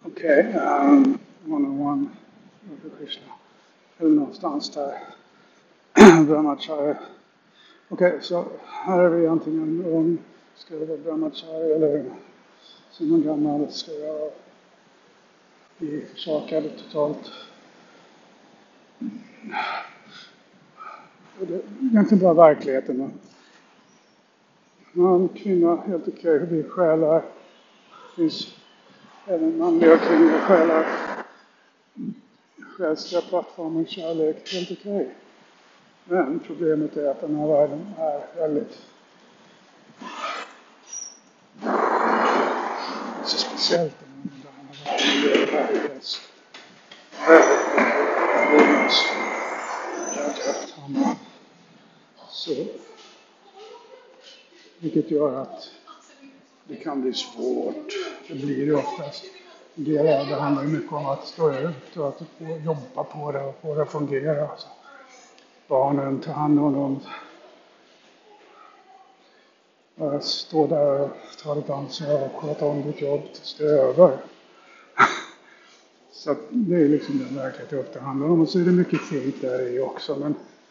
Okej, one-on-one för Krishna. Eller någonstans där. Brahmacharya. Okej, så här är vi antingen om ska det vara Brahmacharya eller som en gammal ska jag bli försakad totalt. Det är egentligen bara verkligheten. Man, kvinna, helt okej. Vi själar. Det finns även manliga och kvinnliga själar. Själsliga plattformen, kärlek, helt okej. Men problemet är att den här världen är väldigt så speciellt den moderna världen. Så, vilket gör att det kan bli svårt. Det blir det oftast. Det handlar mycket om att stå ut och att få jobba på det och få det att fungera. Alltså, barnen tar hand om dem. Stå där och ta ett ansvar och sköta om ditt jobb tills det är över. Så det är liksom den verklighet det ofta handlar om. Och så är det mycket fint där i också. Men